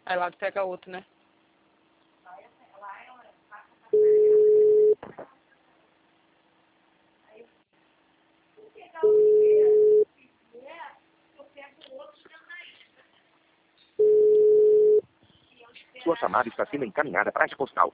Aí lá tu pega outro, né? Sua chamada está sendo encaminhada para a postal.